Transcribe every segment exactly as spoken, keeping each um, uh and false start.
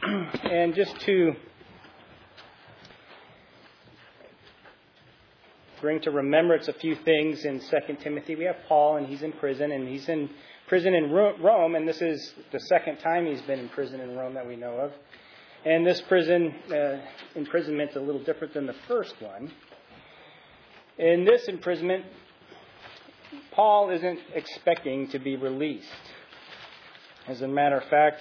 And just to bring to remembrance a few things in Second Timothy, we have Paul, and he's in prison, and he's in prison in Rome, and this is the second time he's been in prison in Rome that we know of. And this prison uh, imprisonment's a little different than the first one. In this imprisonment, Paul isn't expecting to be released. As a matter of fact,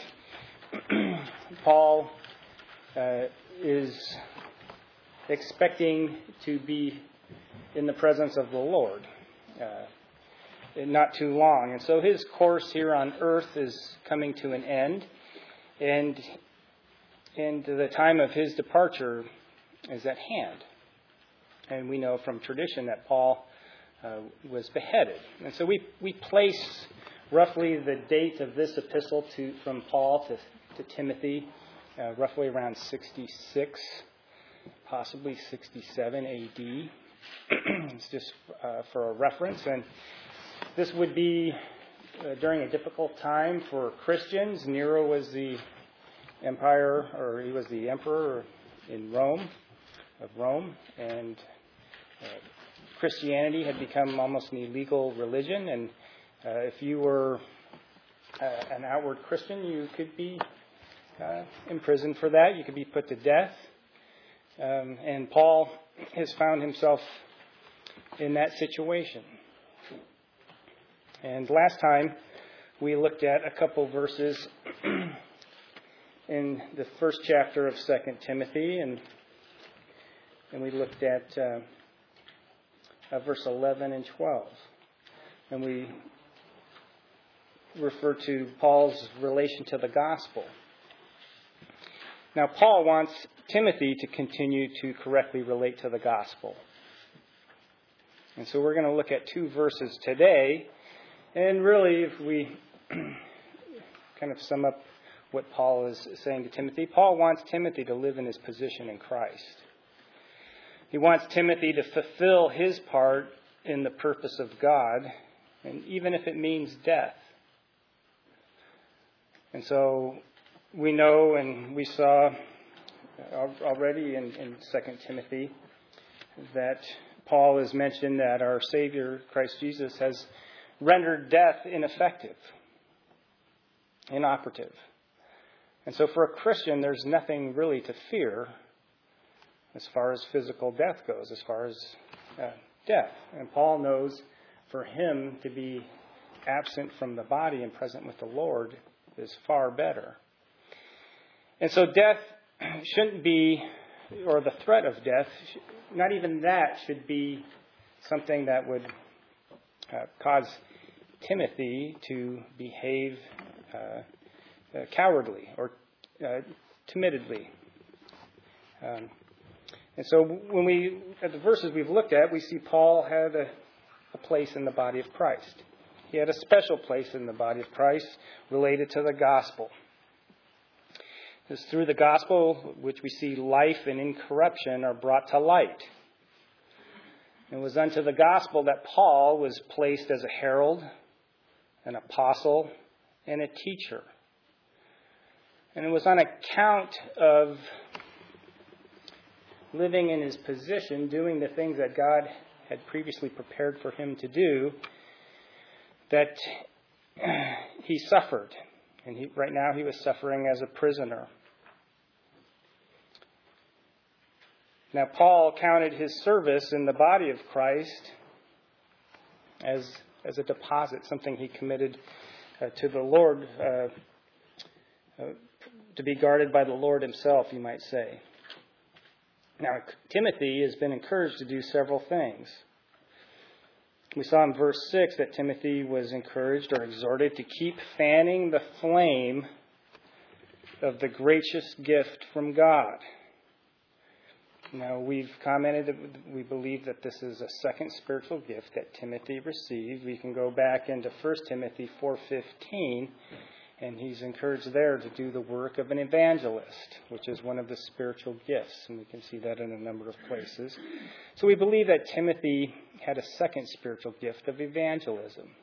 Paul uh, is expecting to be in the presence of the Lord uh, in not too long. And so his course here on earth is coming to an end. And, and the time of his departure is at hand. And we know from tradition that Paul uh, was beheaded. And so we, we place roughly the date of this epistle to from Paul to, to Timothy, uh, roughly around sixty-six, possibly sixty-seven A D. It's just uh, for a reference. And this would be uh, during a difficult time for Christians. Nero was the empire, or he was the emperor in Rome, of Rome. And uh, Christianity had become almost an illegal religion. And uh, if you were uh, an outward Christian, you could be uh, imprisoned for that. You could be put to death. Um, and Paul has found himself in that situation. And last time we looked at a couple verses in the first chapter of Second Timothy, and and we looked at uh, uh, verse eleven and twelve, and we refer to Paul's relation to the gospel. Now, Paul wants Timothy to continue to correctly relate to the gospel. And so we're going to look at two verses today. And really, if we kind of sum up what Paul is saying to Timothy, Paul wants Timothy to live in his position in Christ. He wants Timothy to fulfill his part in the purpose of God, and even if it means death. And so we know, and we saw already in, in Second Timothy, that Paul has mentioned that our Savior, Christ Jesus, has rendered death ineffective, inoperative. And so for a Christian, there's nothing really to fear as far as physical death goes, as far as uh, death. And Paul knows for him to be absent from the body and present with the Lord is far better. And so death shouldn't be, or the threat of death, not even that should be something that would uh, cause Timothy to behave uh, uh, cowardly or uh, timidly. Um, and so when we, at the verses we've looked at, we see Paul had a, a place in the body of Christ. He had a special place in the body of Christ related to the gospel. It's through the gospel which we see life and incorruption are brought to light. It was unto the gospel that Paul was placed as a herald, an apostle, and a teacher. And it was on account of living in his position, doing the things that God had previously prepared for him to do, that he suffered. And he, right now he was suffering as a prisoner. Now, Paul counted his service in the body of Christ as, as a deposit, something he committed uh, to the Lord, uh, uh, to be guarded by the Lord himself, you might say. Now, Timothy has been encouraged to do several things. We saw in verse six that Timothy was encouraged or exhorted to keep fanning the flame of the gracious gift from God. Now, we've commented that we believe that this is a second spiritual gift that Timothy received. We can go back into First Timothy four fifteen, and he's encouraged there to do the work of an evangelist, which is one of the spiritual gifts, and we can see that in a number of places. So we believe that Timothy had a second spiritual gift of evangelism.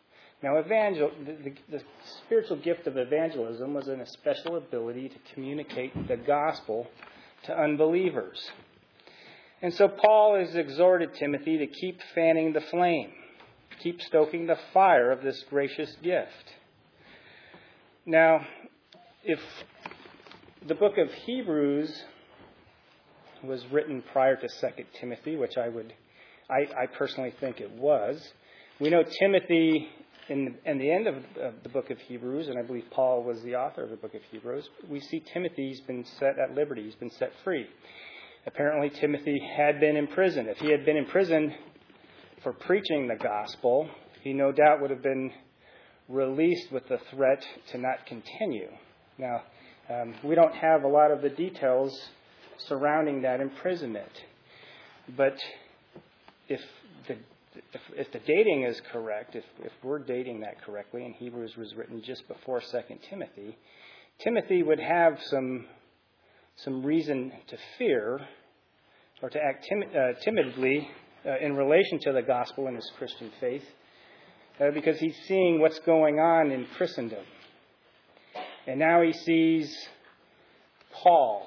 Now, evangel- the, the, the spiritual gift of evangelism was an special ability to communicate the gospel to unbelievers. And so Paul has exhorted Timothy to keep fanning the flame, keep stoking the fire of this gracious gift. Now, if the book of Hebrews was written prior to Second Timothy, which I would, I, I personally think it was, we know Timothy in, in the end of, of the book of Hebrews, and I believe Paul was the author of the book of Hebrews, we see Timothy's been set at liberty, he's been set free. Apparently Timothy had been imprisoned. If he had been imprisoned for preaching the gospel, he no doubt would have been released with the threat to not continue. Now, um, we don't have a lot of the details surrounding that imprisonment. But if the if, if the dating is correct, if, if we're dating that correctly, and Hebrews was written just before Second Timothy, Timothy would have some some reason to fear or to act tim- uh, timidly uh, in relation to the gospel and his Christian faith, uh, because he's seeing what's going on in Christendom. And now he sees Paul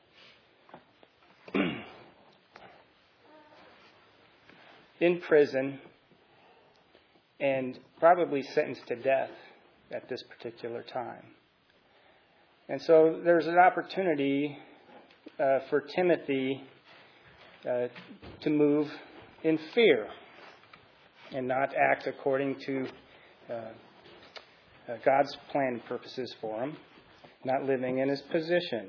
in prison and probably sentenced to death at this particular time. And so there's an opportunity uh, for Timothy uh, to move in fear and not act according to uh, uh, God's plan and purposes for him, not living in his position.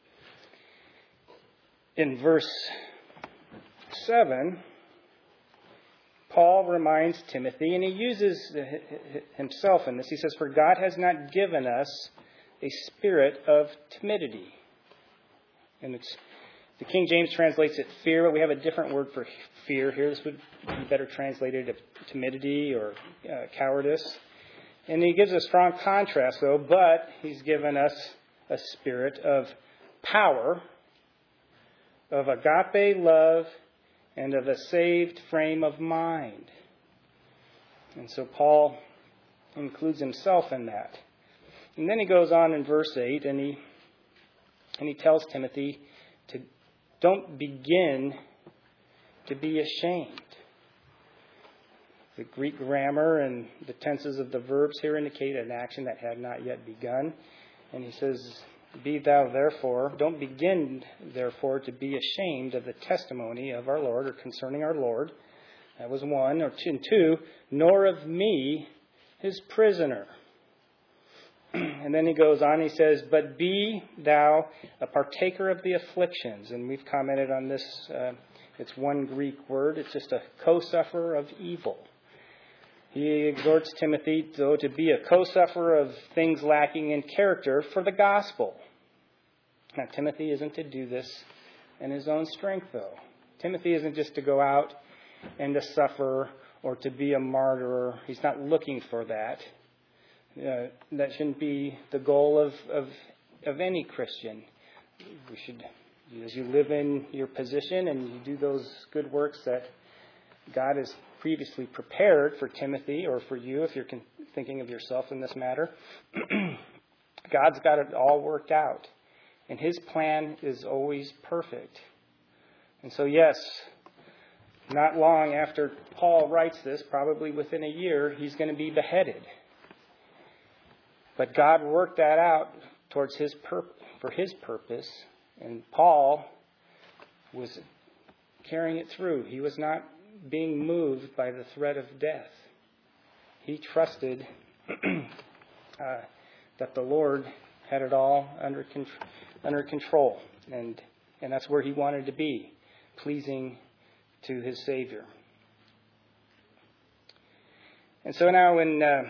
In verse seven, Paul reminds Timothy, and he uses himself in this. He says, "For God has not given us a spirit of timidity." And it's, the King James translates it fear, but we have a different word for fear here. This would be better translated as timidity or uh, cowardice. And he gives a strong contrast, though, but he's given us a spirit of power, of agape love, and of a saved frame of mind. And so Paul includes himself in that. And then he goes on in verse eight, and he and he tells Timothy to don't begin to be ashamed. The Greek grammar and the tenses of the verbs here indicate an action that had not yet begun. And he says, "Be thou therefore, don't begin therefore to be ashamed of the testimony of our Lord," or concerning our Lord. That was one. Or two, "nor of me, his prisoner." And then he goes on, he says, "But be thou a partaker of the afflictions." And we've commented on this. Uh, it's one Greek word. It's just a co-sufferer of evil. He exhorts Timothy, though, to be a co-sufferer of things lacking in character for the gospel. Now, Timothy isn't to do this in his own strength, though. Timothy isn't just to go out and to suffer or to be a martyr. He's not looking for that. Uh, that shouldn't be the goal of, of, of any Christian. We should, as you live in your position and you do those good works that God has previously prepared for Timothy or for you, if you're thinking of yourself in this matter, God's got it all worked out. And his plan is always perfect. And so, yes, not long after Paul writes this, probably within a year, he's going to be beheaded. But God worked that out towards his pur- for his purpose. And Paul was carrying it through. He was not being moved by the threat of death. He trusted uh, that the Lord had it all under con- under control, and and that's where he wanted to be, pleasing to his Savior. And so now, in uh,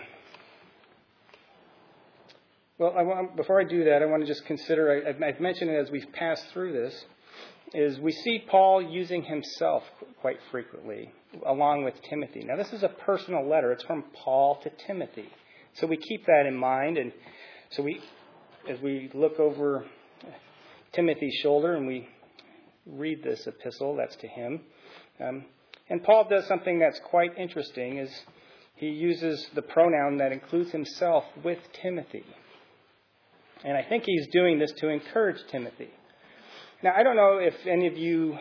well, I want, before I do that, I want to just consider. I, I've mentioned it as we've passed through this. Is we see Paul using himself quite frequently, along with Timothy. Now, this is a personal letter. It's from Paul to Timothy. So we keep that in mind. And so we, as we look over Timothy's shoulder and we read this epistle, that's to him. Um, and Paul does something that's quite interesting, is he uses the pronoun that includes himself with Timothy. And I think he's doing this to encourage Timothy. Now, I don't know if any of you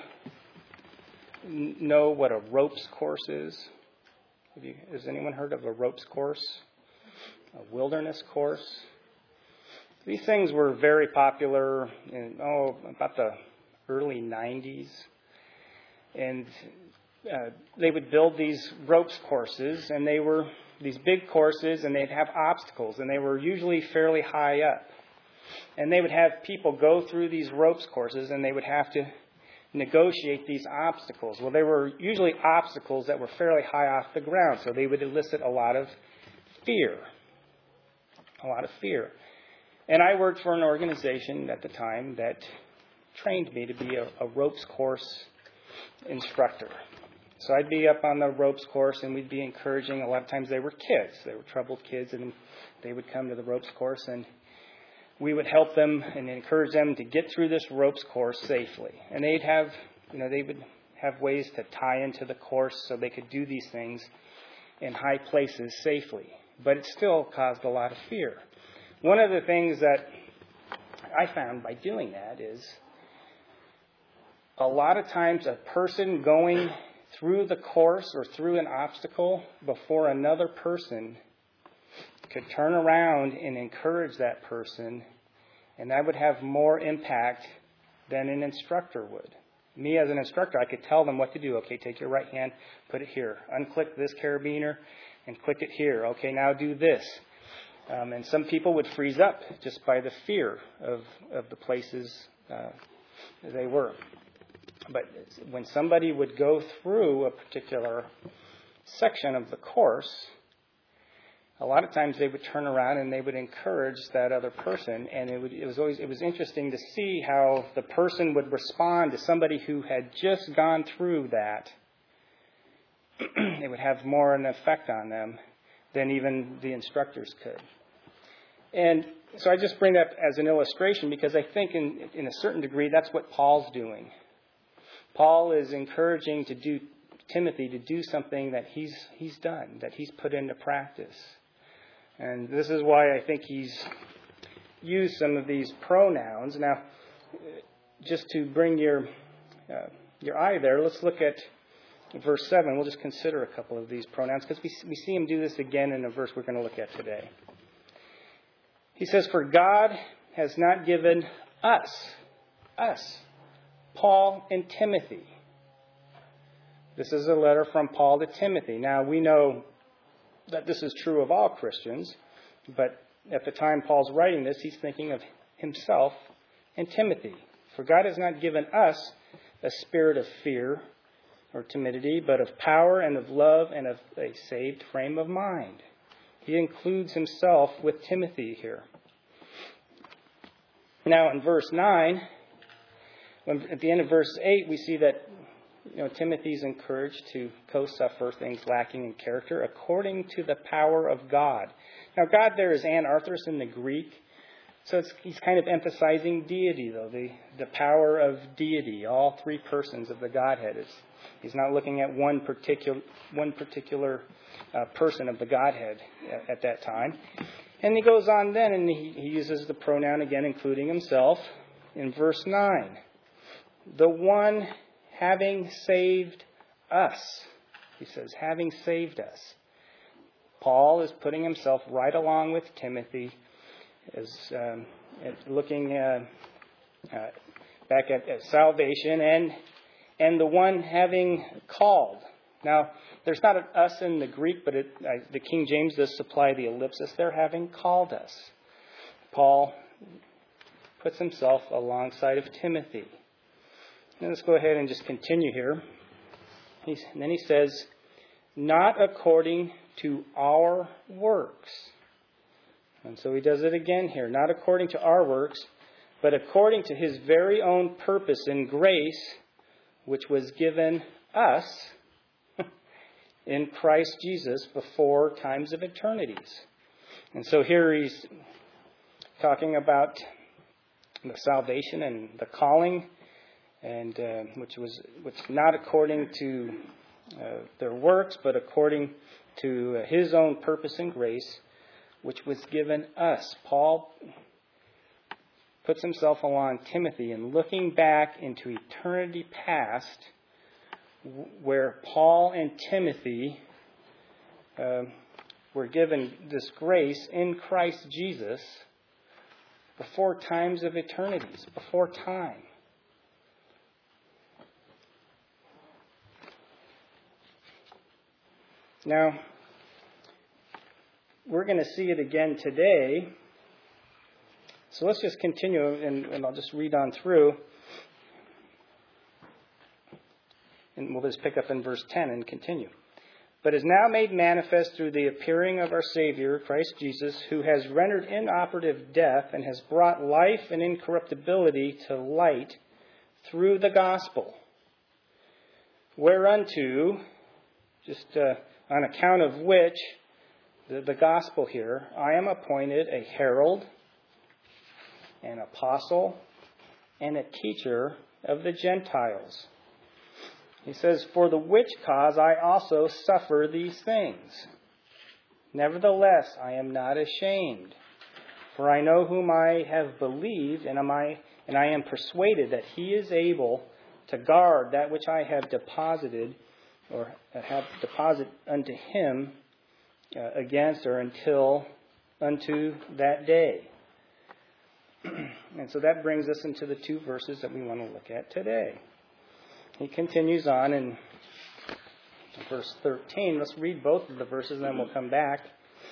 know what a ropes course is. Have you, has anyone heard of a ropes course? A wilderness course? These things were very popular in, oh, about the early nineties. And uh, they would build these ropes courses, and they were these big courses, and they'd have obstacles, and they were usually fairly high up. And they would have people go through these ropes courses, and they would have to negotiate these obstacles. Well, they were usually obstacles that were fairly high off the ground, so they would elicit a lot of fear. A lot of fear. And I worked for an organization at the time that trained me to be a, a ropes course instructor. So I'd be up on the ropes course, and we'd be encouraging. A lot of times they were kids. They were troubled kids, and they would come to the ropes course, and we would help them and encourage them to get through this ropes course safely. And they'd have, you know, they would have ways to tie into the course so they could do these things in high places safely. But it still caused a lot of fear. One of the things that I found by doing that is a lot of times a person going through the course or through an obstacle before another person could turn around and encourage that person, and that would have more impact than an instructor would. Me as an instructor, I could tell them what to do. Okay, take your right hand, put it here. Unclick this carabiner and click it here. Okay, now do this. Um, and some people would freeze up just by the fear of, of the places uh, they were. But when somebody would go through a particular section of the course, a lot of times they would turn around and they would encourage that other person, and it, would, it was always it was interesting to see how the person would respond to somebody who had just gone through that. It would have more an effect on them than even the instructors could. And so I just bring that as an illustration because I think in, in a certain degree that's what Paul's doing. Paul is encouraging to do Timothy to do something that he's he's done, that he's put into practice. And this is why I think he's used some of these pronouns. Now, just to bring your uh, your eye there, let's look at verse seven. We'll just consider a couple of these pronouns because we, we see him do this again in a verse we're going to look at today. He says, "For God has not given us, us, Paul and Timothy." This is a letter from Paul to Timothy. Now, we know that this is true of all Christians, but at the time Paul's writing this, he's thinking of himself and Timothy. For God has not given us a spirit of fear or timidity, but of power and of love and of a saved frame of mind. He includes himself with Timothy here. Now in verse nine, when, at the end of verse eight, we see that You know, Timothy's encouraged to co-suffer things lacking in character according to the power of God. Now, God there is anarthros in the Greek. So it's, he's kind of emphasizing deity, though, the, the power of deity, all three persons of the Godhead. It's, he's not looking at one particular one particular uh, person of the Godhead at, at that time. And he goes on then, and he, he uses the pronoun again, including himself, in verse nine. The one having saved us. He says, having saved us. Paul is putting himself right along with Timothy, as um, at looking uh, uh, back at, at salvation, and and the one having called. Now, there's not an us in the Greek, but it, uh, the King James does supply the ellipsis. They're having called us. Paul puts himself alongside of Timothy. Now let's go ahead and just continue here. He's, and then he says, not according to our works. And so he does it again here. Not according to our works, but according to his very own purpose and grace, which was given us in Christ Jesus before times of eternities. And so here he's talking about the salvation and the calling, and uh, which was which not according to uh, their works, but according to his own purpose and grace, which was given us. Paul puts himself along Timothy and looking back into eternity past, where Paul and Timothy uh, were given this grace in Christ Jesus before times of eternities, before time. Now, we're going to see it again today. So let's just continue, and, and I'll just read on through. And we'll just pick up in verse ten and continue. But is now made manifest through the appearing of our Savior, Christ Jesus, who has rendered inoperative death and has brought life and incorruptibility to light through the gospel. Whereunto, just uh, on account of which, the, the gospel here, I am appointed a herald, an apostle, and a teacher of the Gentiles. He says, for the which cause I also suffer these things. Nevertheless, I am not ashamed, for I know whom I have believed, and am I and I am persuaded that he is able to guard that which I have deposited, or have deposited unto him uh, against or until unto that day. And so that brings us into the two verses that we want to look at today. He continues on in verse thirteen. Let's read both of the verses and then we'll come back.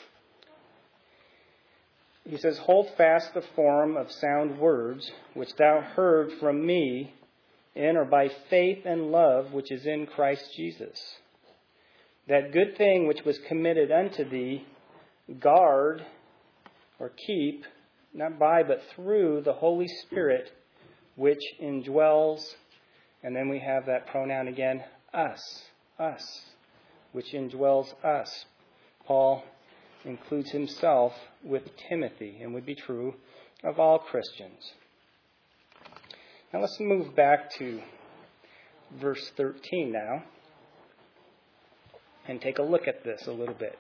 He says, hold fast the form of sound words which thou heard from me in or by faith and love which is in Christ Jesus. That good thing which was committed unto thee, guard or keep, not by but through the Holy Spirit which indwells. And then we have that pronoun again, us, us, which indwells us. Paul includes himself with Timothy, and would be true of all Christians. Now let's move back to verse thirteen now, and take a look at this a little bit.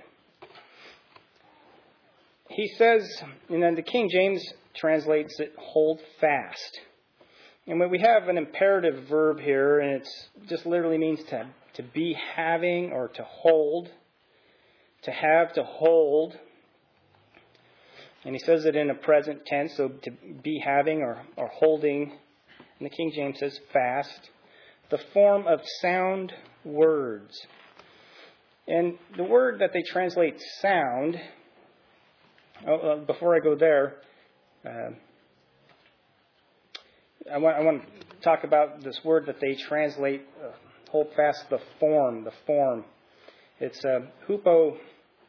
He says, and then the King James translates it, hold fast. And when we have an imperative verb here, and it just literally means to, to be having or to hold, to have, to hold. And he says it in a present tense, so to be having or, or holding. And the King James says fast. The form of sound words. And the word that they translate sound, oh, uh, before I go there, uh, I want, I want to talk about this word that they translate, uh, hold fast, the form, the form. It's uh, hupotaposis,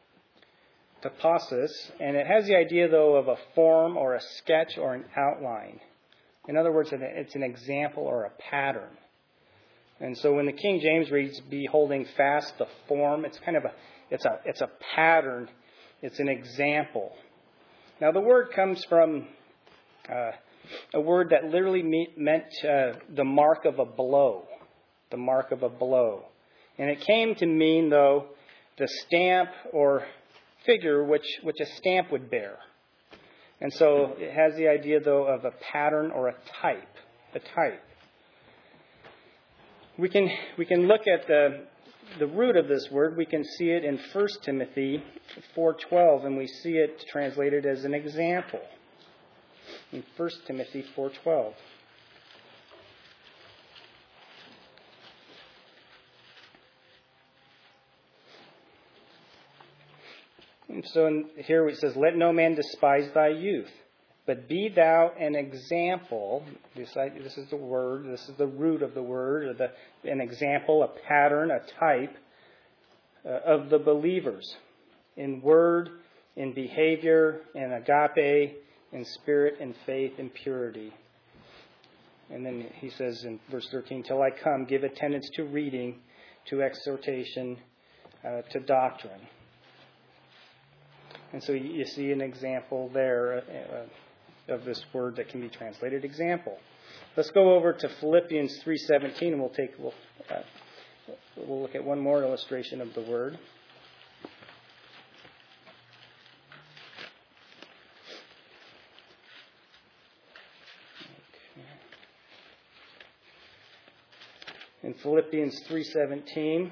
and it has the idea, though, of a form or a sketch or an outline. In other words, it's an example or a pattern. And so when the King James reads, be holding fast the form, it's kind of a, it's a, it's a pattern. It's an example. Now, the word comes from uh, a word that literally me- meant uh, the mark of a blow. The mark of a blow. And it came to mean, though, the stamp or figure which, which a stamp would bear. And so it has the idea, though, of a pattern or a type. A type. We can we can look at the the root of this word. We can see it in First Timothy four twelve, and we see it translated as an example. In First Timothy four twelve. And so in, here it says, let no man despise thy youth, but be thou an example. This, this is the word, this is the root of the word, or the, an example, a pattern, a type uh, of the believers in word, in behavior, in agape, in spirit, in faith, in purity. And then he says in verse thirteen, till I come, give attendance to reading, to exhortation, uh, to doctrine. And so you see an example there uh, of this word that can be translated example. Let's go over to Philippians three seventeen, and we'll take we'll, uh, we'll look at one more illustration of the word. in Philippians three seventeen.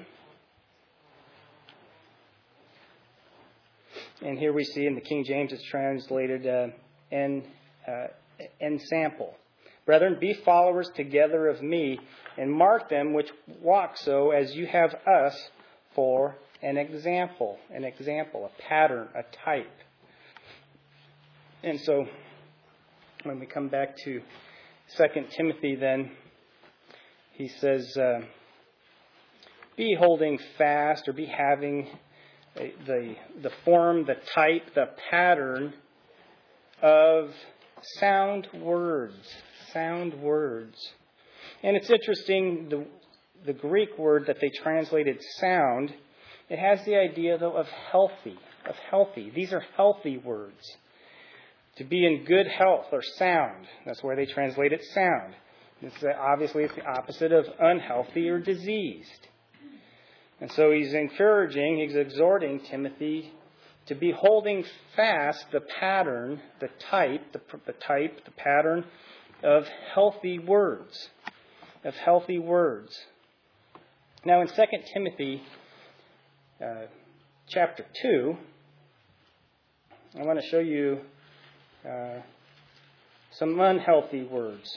And here we see in the King James it's translated uh, en, uh, ensample. Brethren, be followers together of me, and mark them which walk so as you have us for an example, an example, a pattern, a type. And so when we come back to Second Timothy then, he says, uh, be holding fast or be having a, the, the form, the type, the pattern of sound words. Sound words. And it's interesting, the, the Greek word that they translated sound, it has the idea, though, of healthy, of healthy. These are healthy words. To be in good health or sound. That's where they translate it sound. It's, uh, obviously, it's the opposite of unhealthy or diseased. And so he's encouraging, he's exhorting Timothy to be holding fast the pattern, the type, the, the type, the pattern of healthy words. Of healthy words. Now in Second Timothy uh, chapter two, I want to show you uh, some unhealthy words.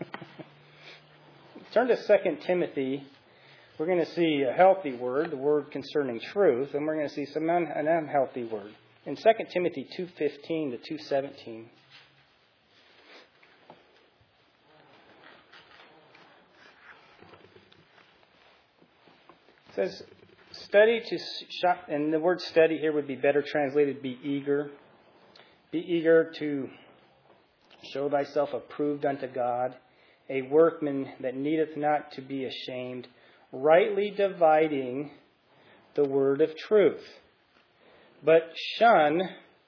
Turn to Second Timothy. We're going to see a healthy word, the word concerning truth, and we're going to see some un- an unhealthy word. In Second Timothy two fifteen to two seventeen. It says, study to shop, and the word study here would be better translated, be eager. Be eager to show thyself approved unto God, a workman that needeth not to be ashamed, rightly dividing the word of truth. But shun,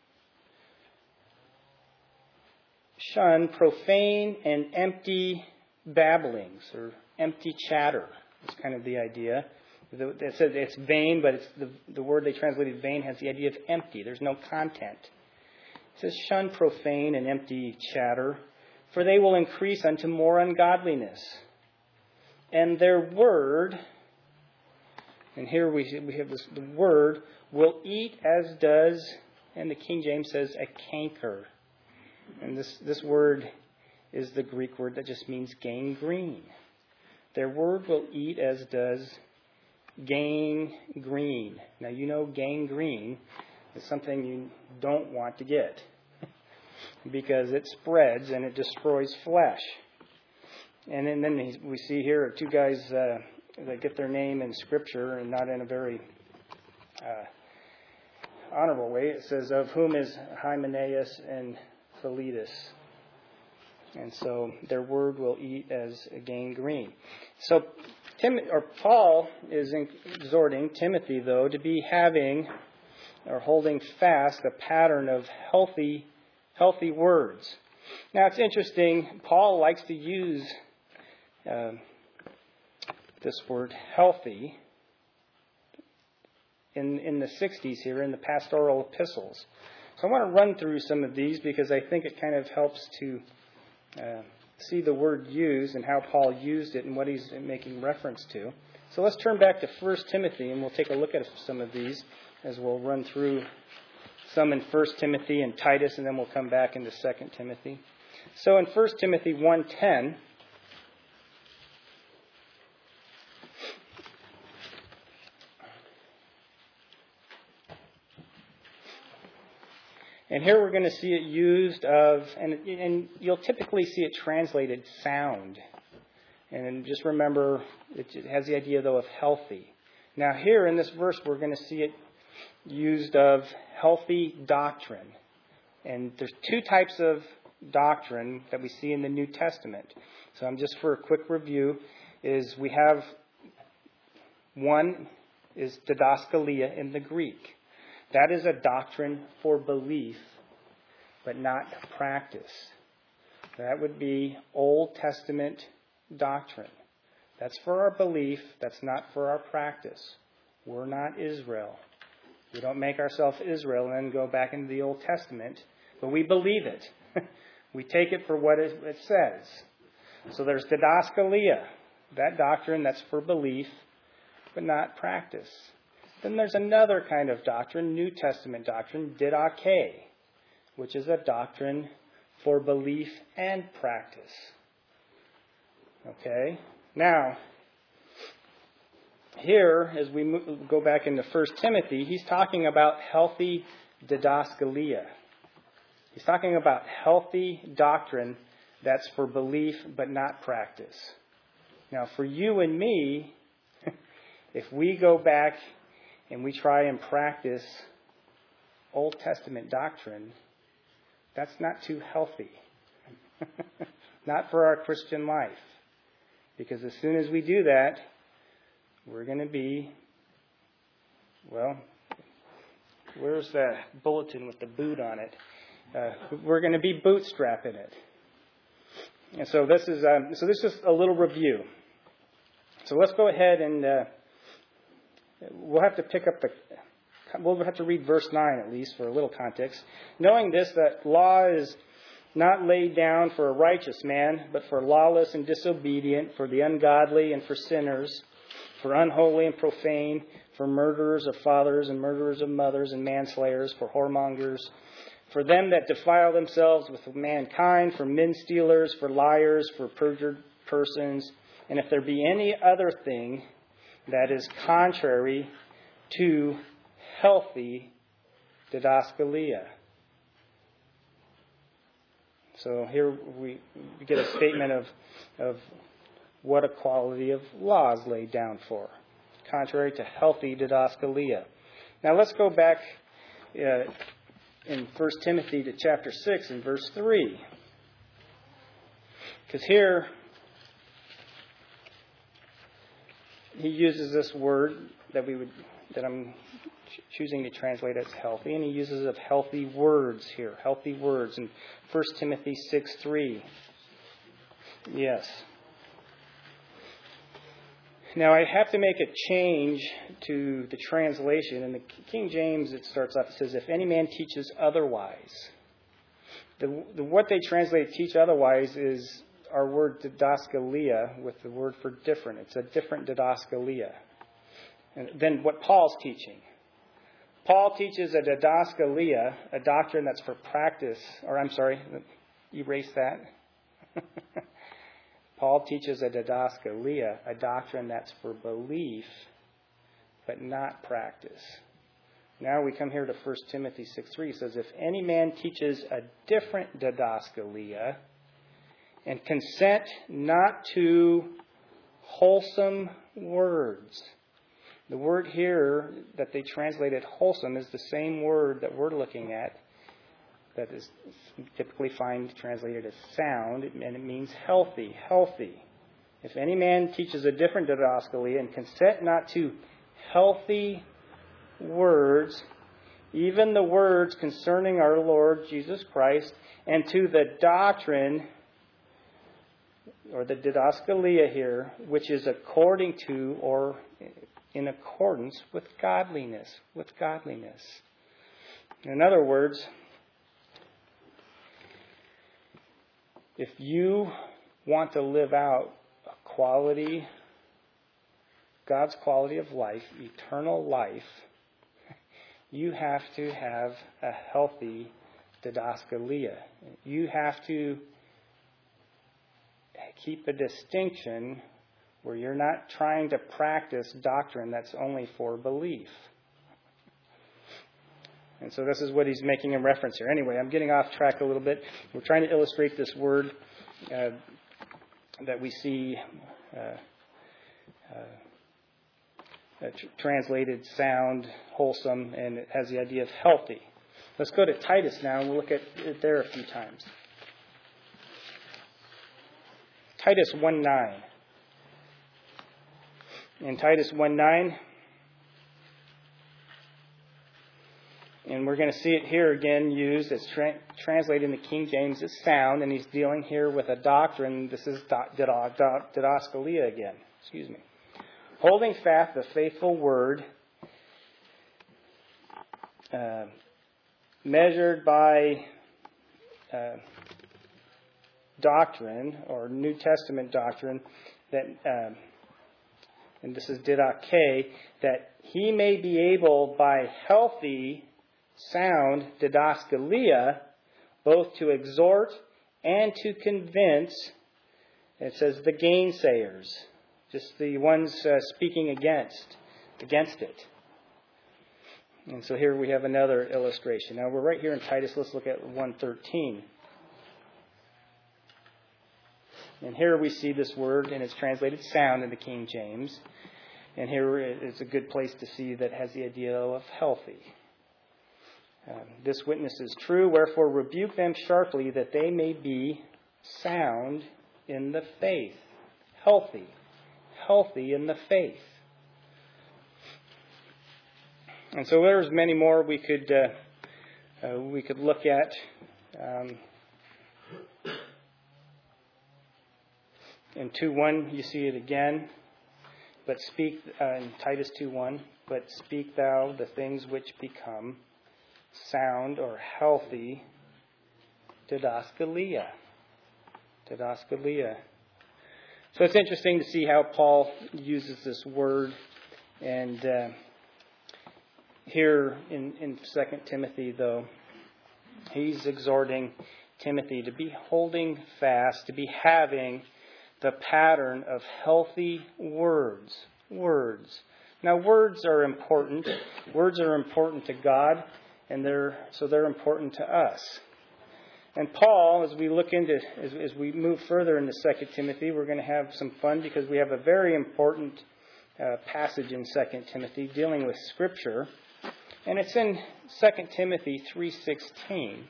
shun profane and empty babblings, or empty chatter. That's kind of the idea. It says it's vain, but it's the, the word they translated vain has the idea of empty. There's no content. It says, shun profane and empty chatter, for they will increase unto more ungodliness. And their word, and here we, we have this, the word, will eat as does, and the King James says, a canker. And this, this word is the Greek word that just means gangrene. Their word will eat as does gangrene. Now, you know gangrene is something you don't want to get because it spreads and it destroys flesh. And then, then we see here two guys uh, that get their name in Scripture and not in a very uh, honorable way. It says, of whom is Hymenaeus and Philetus. And so their word will eat as a gangrene. So Tim, or Paul is exhorting Timothy, though, to be having or holding fast a pattern of healthy, healthy words. Now, it's interesting. Paul likes to use uh, this word healthy in in the sixties here in the pastoral epistles. So I want to run through some of these because I think it kind of helps to uh, see the word used and how Paul used it and what he's making reference to. So let's turn back to First Timothy and we'll take a look at some of these as we'll run through some in First Timothy and Titus, and then we'll come back into Second Timothy. So in First Timothy one ten, and here we're going to see it used of, and, and you'll typically see it translated sound. And just remember, it has the idea, though, of healthy. Now here in this verse, we're going to see it used of healthy doctrine. And there's two types of doctrine that we see in the New Testament. So I'm just for a quick review, is we have one is didaskalia in the Greek. That is a doctrine for belief, but not practice. That would be Old Testament doctrine. That's for our belief. That's not for our practice. We're not Israel. We don't make ourselves Israel and then go back into the Old Testament, but we believe it. We take it for what it says. So there's didaskalia. that doctrine that's for belief, but not practice. Then there's another kind of doctrine, New Testament doctrine, didache, which is a doctrine for belief and practice. Okay? Now, here, as we move, go back into First Timothy, he's talking about healthy didaskalia. He's talking about healthy doctrine that's for belief but not practice. Now, for you and me, if we go back and we try and practice Old Testament doctrine, that's not too healthy. Not for our Christian life. Because as soon as we do that, we're going to be, well, where's that bulletin with the boot on it? Uh, we're going to be bootstrapping it. And so this is um, so this is a little review. So let's go ahead and uh, we'll have to pick up the. We'll have to read verse nine at least for a little context. Knowing this, that law is not laid down for a righteous man, but for lawless and disobedient, for the ungodly and for sinners, for unholy and profane, for murderers of fathers and murderers of mothers and manslayers, for whoremongers, for them that defile themselves with mankind, for men stealers, for liars, for perjured persons, and if there be any other thing that is contrary to healthy didaskalia. So here we get a statement of, of what a quality of law is laid down for, contrary to healthy didaskalia. Now let's go back uh, in First Timothy to chapter six and verse three. Because here he uses this word that we would that I'm choosing to translate as healthy, and he uses of healthy words here, healthy words in First Timothy six three. Yes. Now I have to make a change to the translation. In the King James, it starts off, it says, if any man teaches otherwise. The, the what they translate teach otherwise is our word didaskalia with the word for different. It's a different didaskalia than what Paul's teaching. Paul teaches a didaskalia, a doctrine that's for practice, or I'm sorry, erase that. Paul teaches a didaskalia, a doctrine that's for belief, but not practice. Now we come here to First Timothy six three. It says, if any man teaches a different didaskalia, and consent not to wholesome words. The word here that they translated wholesome is the same word that we're looking at that is typically find translated as sound, and it means healthy, healthy. If any man teaches a different didaskalia and consent not to healthy words, even the words concerning our Lord Jesus Christ, and to the doctrine, or the didaskalia here, which is according to or in accordance with godliness, with godliness. In other words, if you want to live out a quality, God's quality of life, eternal life, you have to have a healthy didaskalia. You have to keep a distinction where you're not trying to practice doctrine that's only for belief. And so this is what he's making in reference here. Anyway, I'm getting off track a little bit. We're trying to illustrate this word uh, that we see uh, uh, tr- translated sound, wholesome, and it has the idea of healthy. Let's go to Titus now, and we'll look at it there a few times. Titus one nine. In Titus one nine, and we're going to see it here again used as tra- translated in the King James as sound, and he's dealing here with a doctrine. This is didaskalia again. Excuse me. Holding fast the faithful word, uh, measured by uh, doctrine or New Testament doctrine, that, um, and this is didache, that he may be able by healthy, sound didaskalia, both to exhort and to convince. It says the gainsayers, just the ones uh, speaking against, against it. And so here we have another illustration. Now we're right here in Titus. Let's look at one thirteen. And here we see this word, and it's translated sound in the King James. And here it's a good place to see that has the idea of healthy. Um, this witness is true, wherefore rebuke them sharply, that they may be sound in the faith. Healthy. Healthy in the faith. And so there's many more we could uh, uh, we could look at. Um, in two one, you see it again. But speak, uh, in Titus two one, but speak thou the things which become sound or healthy, didaskalia. Didaskalia. So it's interesting to see how Paul uses this word. And uh, here in, in Second Timothy, though, he's exhorting Timothy to be holding fast, to be having the pattern of healthy words. Words. Now, words are important. Words are important to God, and they're so they're important to us. And Paul, as we look into, as, as we move further into Second Timothy, we're going to have some fun because we have a very important uh, passage in Second Timothy dealing with Scripture, and it's in Second Timothy three sixteen.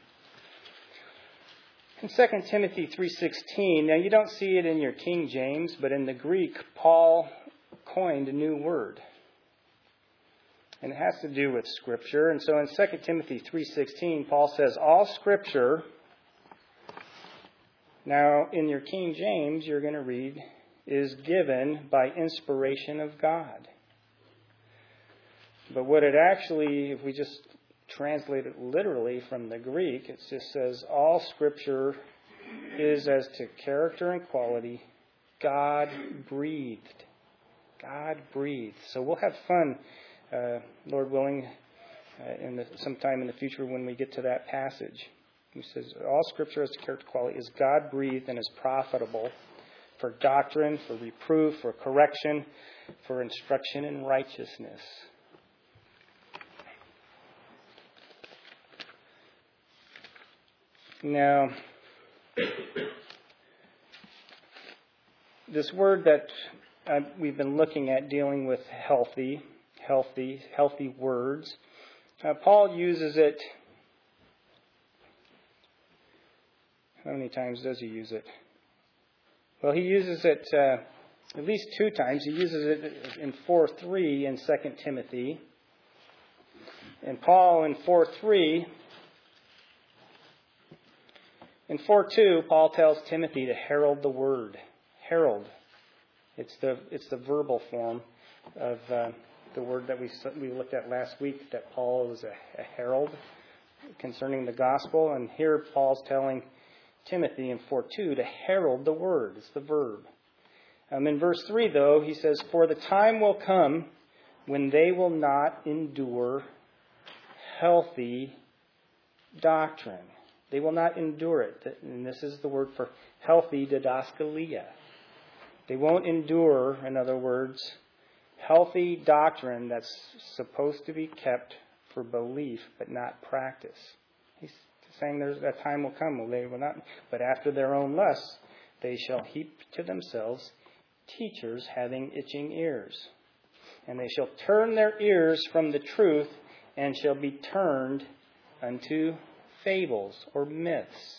In Second Timothy three sixteen, now you don't see it in your King James, but in the Greek, Paul coined a new word. And it has to do with Scripture. And so in Second Timothy three sixteen, Paul says, all Scripture. Now, in your King James, you're going to read, is given by inspiration of God. But what it actually, if we just translate it literally from the Greek, it just says, all Scripture is as to character and quality, God-breathed. God-breathed. So we'll have fun, uh, Lord willing, uh, in the, sometime in the future when we get to that passage. He says, all Scripture as to character and quality is God-breathed and is profitable for doctrine, for reproof, for correction, for instruction in righteousness. Now, this word that uh, we've been looking at dealing with healthy, healthy, healthy words, uh, Paul uses it. How many times does he use it? Well, he uses it uh, at least two times. He uses it in four three in Second Timothy. And Paul in four three... In four two, Paul tells Timothy to herald the word. Herald. It's the it's the verbal form of uh, the word that we we looked at last week, that Paul was a, a herald concerning the gospel. And here Paul's telling Timothy in four two to herald the word. It's the verb. Um, in verse three, though, he says, for the time will come when they will not endure healthy doctrine. They will not endure it. And this is the word for healthy, didaskalia. They won't endure, in other words, healthy doctrine that's supposed to be kept for belief but not practice. He's saying there's a time will come when they will not, but after their own lusts, they shall heap to themselves teachers having itching ears. And they shall turn their ears from the truth and shall be turned unto fables or myths.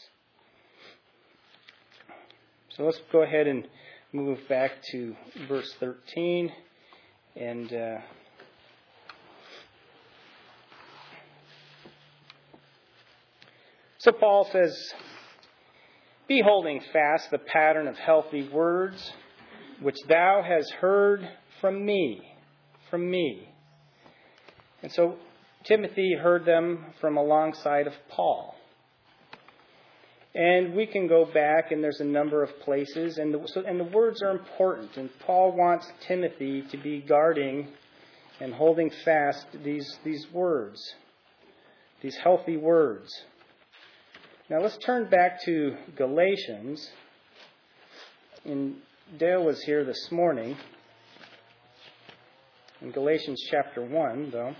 So let's go ahead and move back to verse thirteen. And uh, so Paul says, be holding fast the pattern of healthy words, which thou hast heard from me. From me. And so Timothy heard them from alongside of Paul. And we can go back, and there's a number of places, and the, so, and the words are important. And Paul wants Timothy to be guarding and holding fast these, these words, these healthy words. Now let's turn back to Galatians. And Dale was here this morning in Galatians chapter one, though.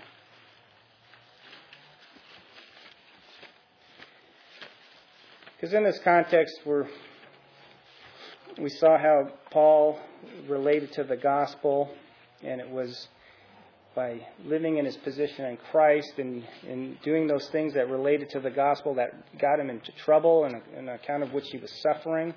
Because in this context, we're, we saw how Paul related to the gospel, and it was by living in his position in Christ and, and doing those things that related to the gospel that got him into trouble and on account of which he was suffering.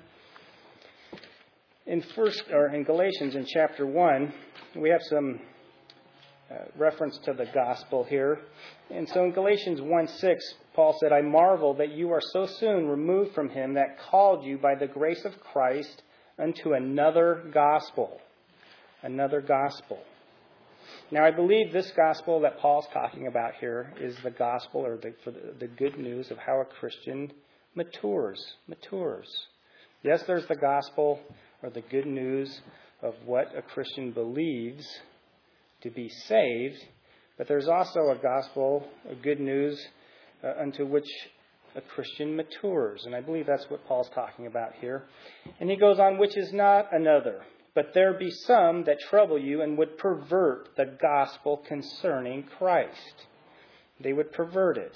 In first or in Galatians in chapter one, we have some uh, reference to the gospel here. And so in Galatians one six, Paul said, I marvel that you are so soon removed from him that called you by the grace of Christ unto another gospel. Another gospel. Now, I believe this gospel that Paul's talking about here is the gospel or the, for the, the good news of how a Christian matures. Matures. Yes, there's the gospel or the good news of what a Christian believes to be saved, but there's also a gospel, a good news uh, unto which a Christian matures. And I believe that's what Paul's talking about here. And he goes on, which is not another. But there be some that trouble you and would pervert the gospel concerning Christ. They would pervert it.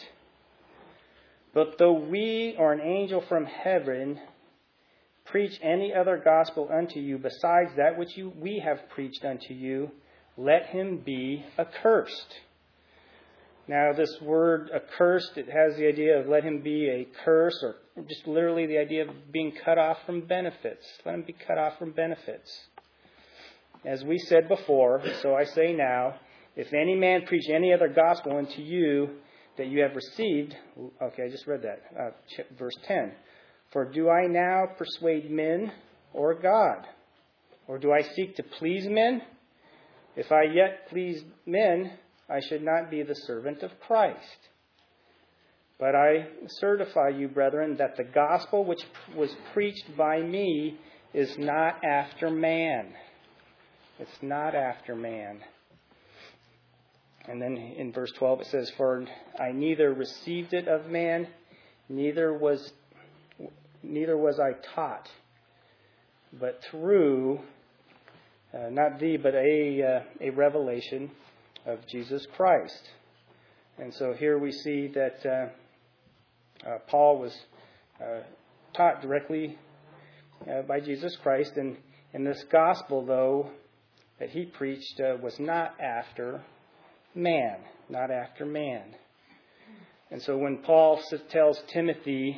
But though we or an angel from heaven preach any other gospel unto you besides that which you, we have preached unto you, let him be accursed. Now, this word accursed, it has the idea of let him be a curse, or just literally the idea of being cut off from benefits. Let him be cut off from benefits. As we said before, so I say now, if any man preach any other gospel unto you that you have received, okay, I just read that, uh, verse ten. For do I now persuade men or God? Or do I seek to please men? If I yet please men, I should not be the servant of Christ. But I certify you, brethren, that the gospel which was preached by me is not after man. It's not after man. And then in verse twelve it says, For I neither received it of man, neither was neither was I taught, but through, uh, not thee, but a uh, a revelation of Jesus Christ. And so here we see that uh, uh, Paul was uh, taught directly uh, by Jesus Christ. And, and this gospel, though, that he preached uh, was not after man. Not after man. And so when Paul tells Timothy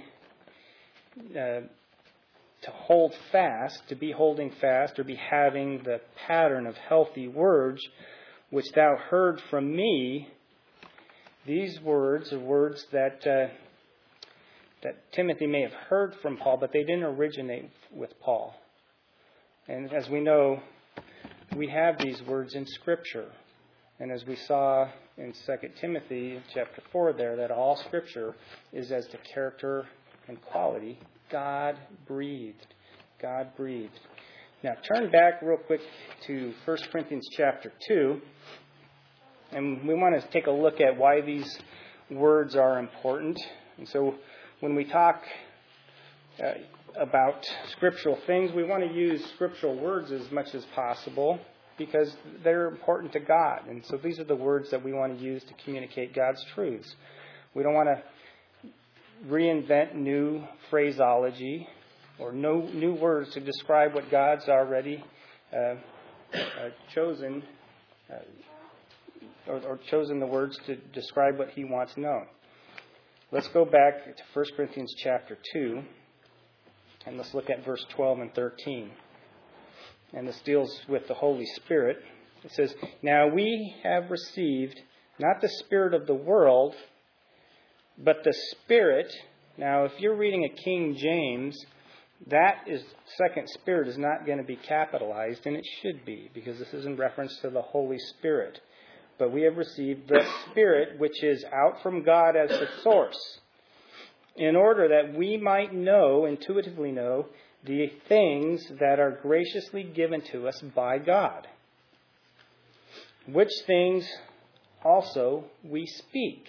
uh, to hold fast, to be holding fast, or be having the pattern of healthy words, which thou heard from me, these words are words that uh, that Timothy may have heard from Paul, but they didn't originate with Paul. And as we know, we have these words in Scripture. And as we saw in Second Timothy chapter four there, that all Scripture is as to character and quality God-breathed. God-breathed. Now turn back real quick to First Corinthians chapter two. And we want to take a look at why these words are important. And so when we talk uh, about scriptural things, we want to use scriptural words as much as possible because they're important to God. And so these are the words that we want to use to communicate God's truths. We don't want to reinvent new phraseology or no new words to describe what God's already uh, uh, chosen uh, Or, or chosen the words to describe what he wants known. Let's go back to First Corinthians chapter two, and let's look at verse twelve and thirteen. And this deals with the Holy Spirit. It says, Now we have received not the spirit of the world, but the Spirit. Now, if you're reading a King James, that is second spirit is not going to be capitalized, and it should be, because this is in reference to the Holy Spirit. But we have received the Spirit, which is out from God as the source, in order that we might know, intuitively know, the things that are graciously given to us by God, which things also we speak.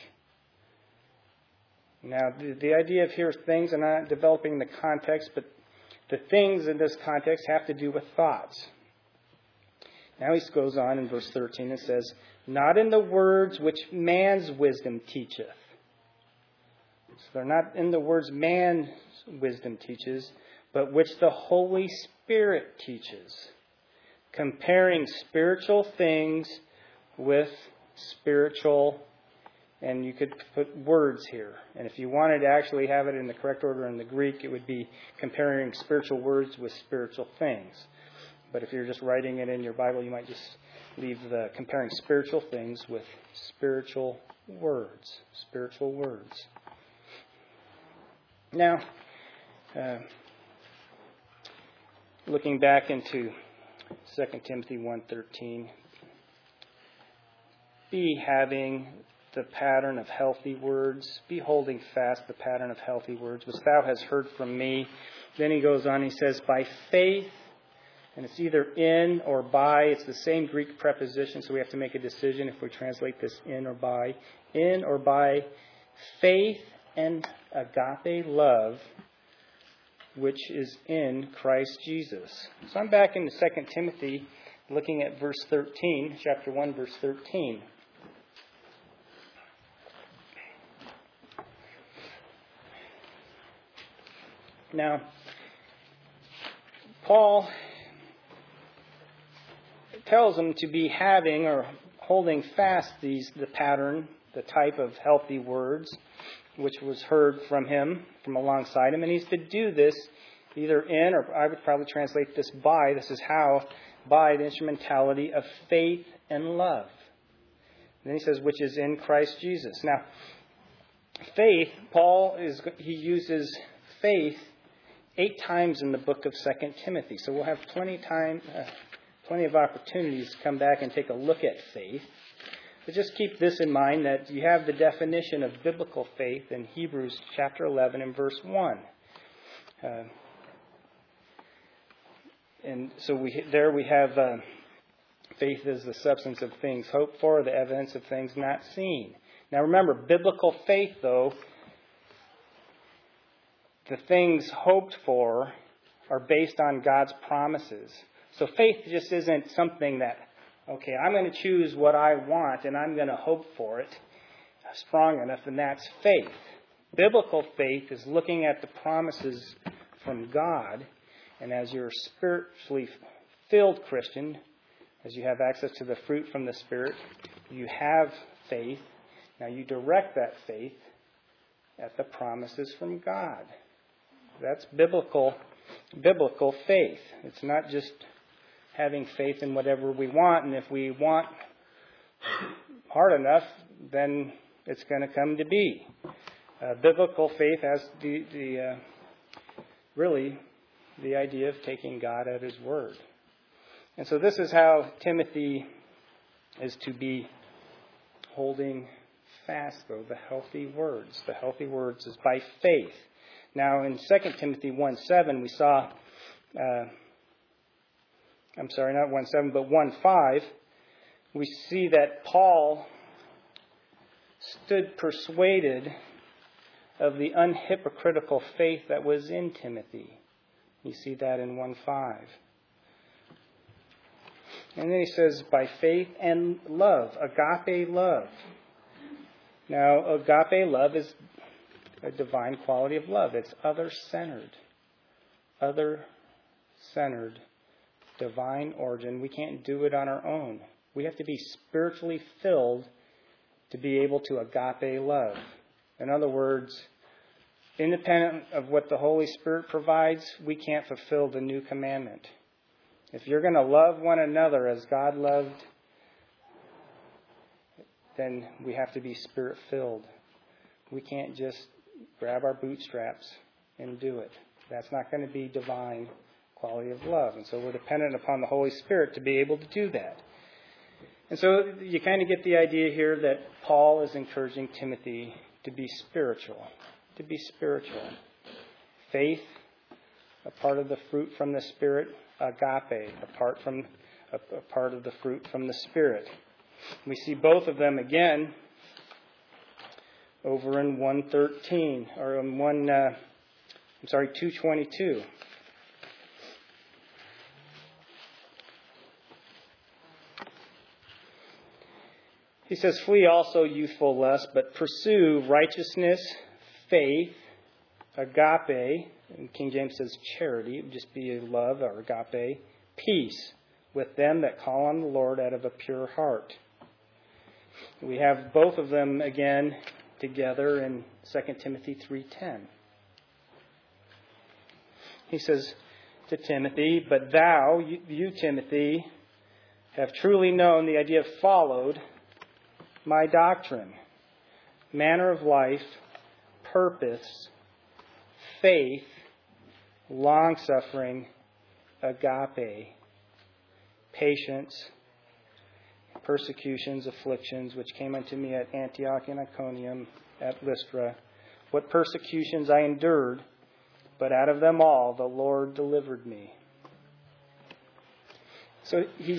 Now, the, the idea of here things, I'm not developing the context, but the things in this context have to do with thoughts. Now he goes on in verse thirteen and says, not in the words which man's wisdom teacheth. So they're not in the words man's wisdom teaches, but which the Holy Spirit teaches, comparing spiritual things with spiritual, and you could put words here. And if you wanted to actually have it in the correct order in the Greek, it would be comparing spiritual words with spiritual things. But if you're just writing it in your Bible, you might just leave the comparing spiritual things with spiritual words. Spiritual words. Now, uh, looking back into Second Timothy one thirteen, be having the pattern of healthy words, be holding fast the pattern of healthy words, which thou hast heard from me. Then he goes on, he says, by faith, and it's either in or by. It's the same Greek preposition, so we have to make a decision if we translate this in or by. In or by faith and agape love, which is in Christ Jesus. So I'm back in Second Timothy, looking at verse thirteen, chapter one, verse thirteen. Now, Paul tells them to be having or holding fast these the pattern, the type of healthy words, which was heard from him, from alongside him. And he's to do this either in, or I would probably translate this by, this is how, by the instrumentality of faith and love. And then he says, which is in Christ Jesus. Now, faith, Paul, is he uses faith eight times in the book of Second Timothy. So we'll have plenty time, uh, plenty of opportunities to come back and take a look at faith. But just keep this in mind, that you have the definition of biblical faith in Hebrews chapter eleven and verse one. Uh, and so we there we have uh, faith is the substance of things hoped for, the evidence of things not seen. Now remember, biblical faith, though, the things hoped for are based on God's promises. So faith just isn't something that, okay, I'm going to choose what I want and I'm going to hope for it strong enough, and that's faith. Biblical faith is looking at the promises from God, and as you're a spiritually filled Christian, as you have access to the fruit from the Spirit, you have faith. Now you direct that faith at the promises from God. That's biblical, biblical faith. It's not just having faith in whatever we want, and if we want hard enough, then it's going to come to be. Uh, biblical faith has the, the uh, really the idea of taking God at His word. And so this is how Timothy is to be holding fast, though, the healthy words. The healthy words is by faith. Now, in Second Timothy one seven, we saw, uh, I'm sorry, not one seven, but one five, we see that Paul stood persuaded of the unhypocritical faith that was in Timothy. You see that in one five. And then he says, by faith and love, agape love. Now, agape love is a divine quality of love. It's other-centered. Other-centered. Divine origin. We can't do it on our own. We have to be spiritually filled to be able to agape love. In other words, independent of what the Holy Spirit provides, we can't fulfill the new commandment. If you're going to love one another as God loved, then we have to be Spirit-filled. We can't just grab our bootstraps and do it. That's not going to be divine quality of love. And so we're dependent upon the Holy Spirit to be able to do that. And so you kind of get the idea here that Paul is encouraging Timothy to be spiritual. to be spiritual. Faith, a part of the fruit from the Spirit. Agape, apart from a, a part of the fruit from the Spirit. We see both of them again over in one thirteen, or in one, uh, I'm sorry, two twenty-two. He says, flee also youthful lust, but pursue righteousness, faith, agape, and King James says charity, it would just be love or agape, peace with them that call on the Lord out of a pure heart. We have both of them again together in Second Timothy three ten. He says to Timothy, but thou, you, you Timothy, have truly known, the idea of followed, my doctrine, manner of life, purpose, faith, long-suffering, agape, patience, persecutions, afflictions, which came unto me at Antioch and Iconium, at Lystra, what persecutions I endured, but out of them all the Lord delivered me. So he's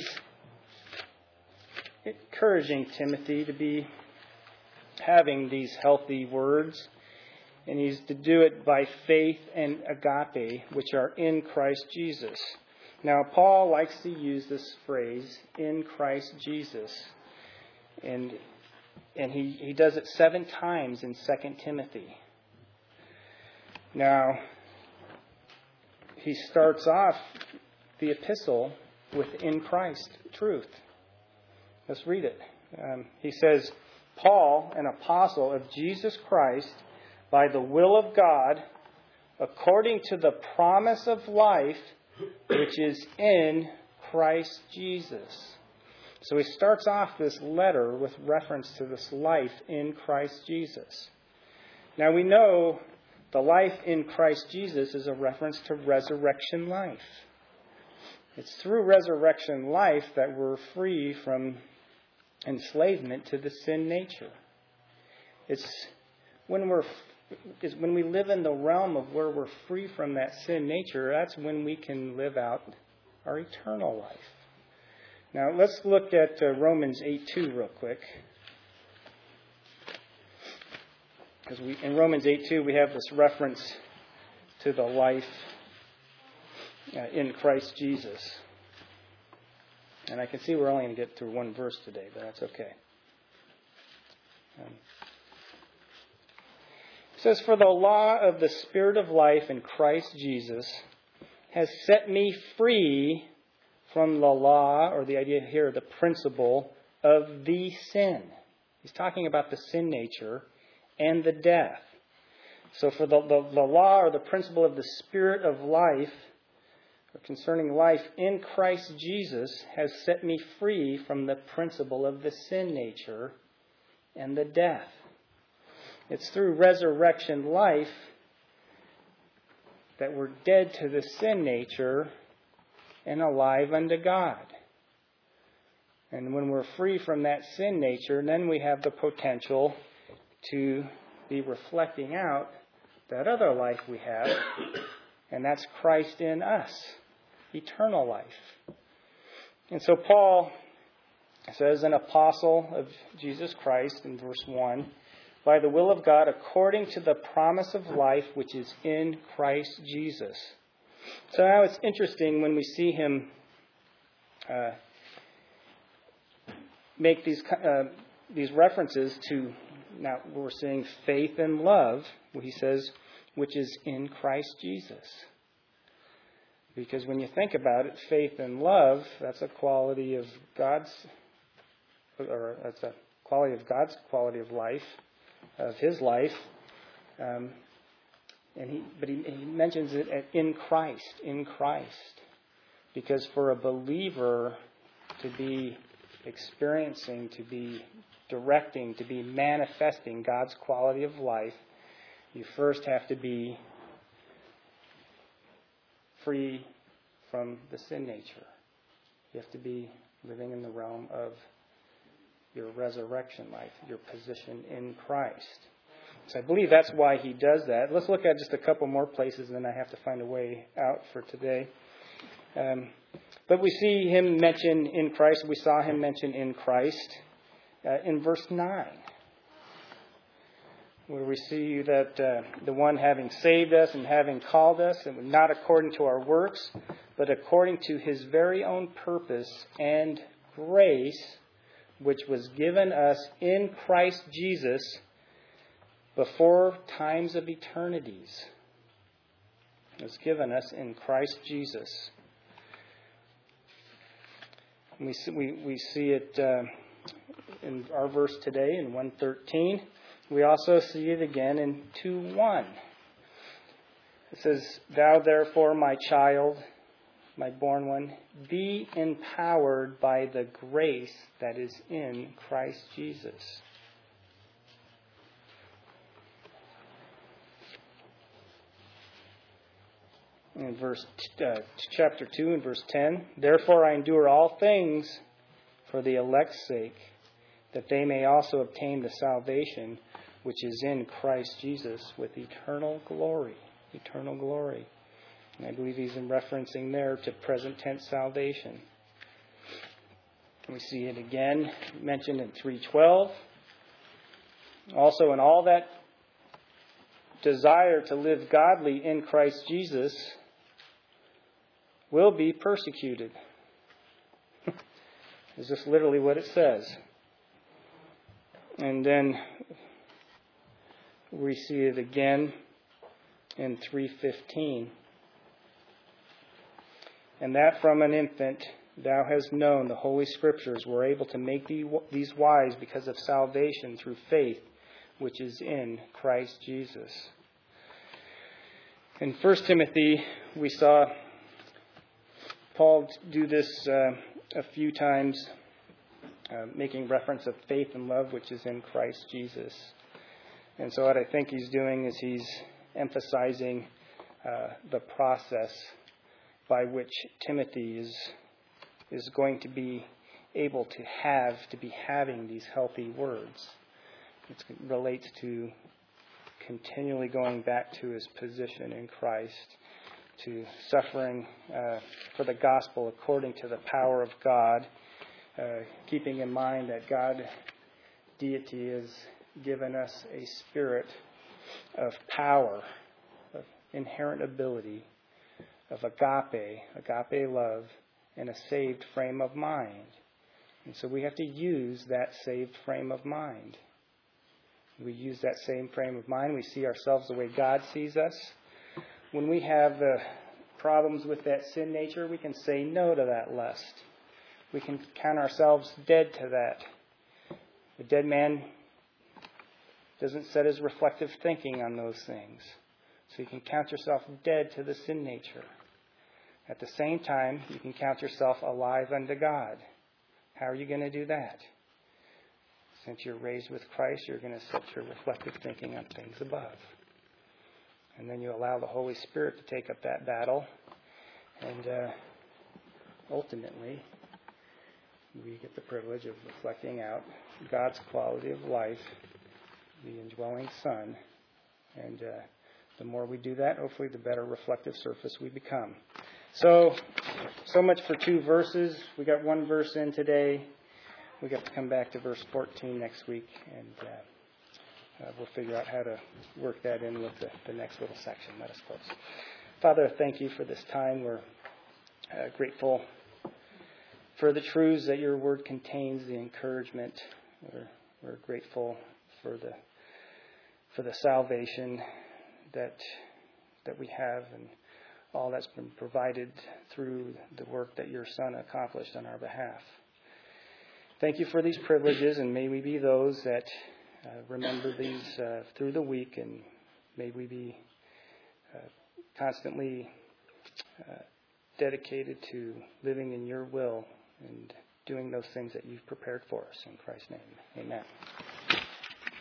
encouraging Timothy to be having these healthy words, and he's to do it by faith and agape, which are in Christ Jesus. Now, Paul likes to use this phrase, in Christ Jesus. And and he, he does it seven times in Second Timothy. Now, he starts off the epistle with in Christ truth. Let's read it. Um, he says, Paul, an apostle of Jesus Christ, by the will of God, according to the promise of life, which is in Christ Jesus. So he starts off this letter with reference to this life in Christ Jesus. Now we know the life in Christ Jesus is a reference to resurrection life. It's through resurrection life that we're free from enslavement to the sin nature. It's when we're is when we live in the realm of where we're free from that sin nature, that's when we can live out our eternal life. Now, let's look at uh, Romans eight two real quick. Because we, in Romans eight two, we have this reference to the life uh, in Christ Jesus. And I can see we're only going to get through one verse today, but that's okay. Um, It says, for the law of the Spirit of life in Christ Jesus has set me free from the law, or the idea here, the principle of the sin. He's talking about the sin nature and the death. So for the, the, the law, or the principle of the Spirit of life, or concerning life in Christ Jesus, has set me free from the principle of the sin nature and the death. It's through resurrection life that we're dead to the sin nature and alive unto God. And when we're free from that sin nature, then we have the potential to be reflecting out that other life we have, and that's Christ in us, eternal life. And so Paul says, an apostle of Jesus Christ in verse one, by the will of God, according to the promise of life which is in Christ Jesus. So now it's interesting when we see him uh, make these uh, these references to, now we're seeing faith and love, he says, which is in Christ Jesus. Because when you think about it, faith and love, that's a quality of God's, or that's a quality of God's quality of life, of his life, um, and he, but he, he mentions it in Christ, in Christ, because for a believer to be experiencing, to be directing, to be manifesting God's quality of life, you first have to be free from the sin nature. You have to be living in the realm of your resurrection life, your position in Christ. So I believe that's why he does that. Let's look at just a couple more places, and then I have to find a way out for today. Um, but we see him mentioned in Christ. We saw him mentioned in Christ uh, in verse nine, where we see that uh, the one having saved us and having called us, and not according to our works, but according to his very own purpose and grace, which was given us in Christ Jesus before times of eternities. It was given us in Christ Jesus. We see, we, we see it uh, in our verse today in one thirteen. We also see it again in two one. It says, "Thou therefore, my child, my born one, be empowered by the grace that is in Christ Jesus." In verse uh, chapter two and verse ten, "Therefore I endure all things for the elect's sake, that they may also obtain the salvation which is in Christ Jesus with eternal glory." Eternal glory. And I believe he's in referencing there to present tense salvation. We see it again mentioned in three twelve. Also, in all that desire to live godly in Christ Jesus will be persecuted. Is this literally what it says? And then we see it again in three fifteen. "And that from an infant thou hast known the Holy Scriptures were able to make these wise because of salvation through faith, which is in Christ Jesus." In First Timothy, we saw Paul do this uh, a few times, uh, making reference of faith and love, which is in Christ Jesus. And so what I think he's doing is he's emphasizing uh, the process by which Timothy is is going to be able to have, to be having these healthy words. It relates to continually going back to his position in Christ, to suffering uh, for the gospel according to the power of God, uh, keeping in mind that God, deity, has given us a spirit of power, of inherent ability, of agape, agape love, and a saved frame of mind. And so we have to use that saved frame of mind. We use that same frame of mind. We see ourselves the way God sees us. When we have uh, problems with that sin nature, we can say no to that lust. We can count ourselves dead to that. The dead man doesn't set his reflective thinking on those things. So you can count yourself dead to the sin nature. At the same time, you can count yourself alive unto God. How are you going to do that? Since you're raised with Christ, you're going to set your reflective thinking on things above. And then you allow the Holy Spirit to take up that battle. And uh, ultimately, we get the privilege of reflecting out God's quality of life, the indwelling Son. And uh, the more we do that, hopefully the better reflective surface we become. So, so much for two verses. We got one verse in today. We got to come back to verse fourteen next week, and uh, uh, we'll figure out how to work that in with the, the next little section. Let us close. Father, thank you for this time. We're uh, grateful for the truths that your word contains, the encouragement. We're, we're grateful for the for the salvation that that we have, and all that's been provided through the work that your Son accomplished on our behalf. Thank you for these privileges, and may we be those that uh, remember these uh, through the week, and may we be uh, constantly uh, dedicated to living in your will and doing those things that you've prepared for us. In Christ's name, amen.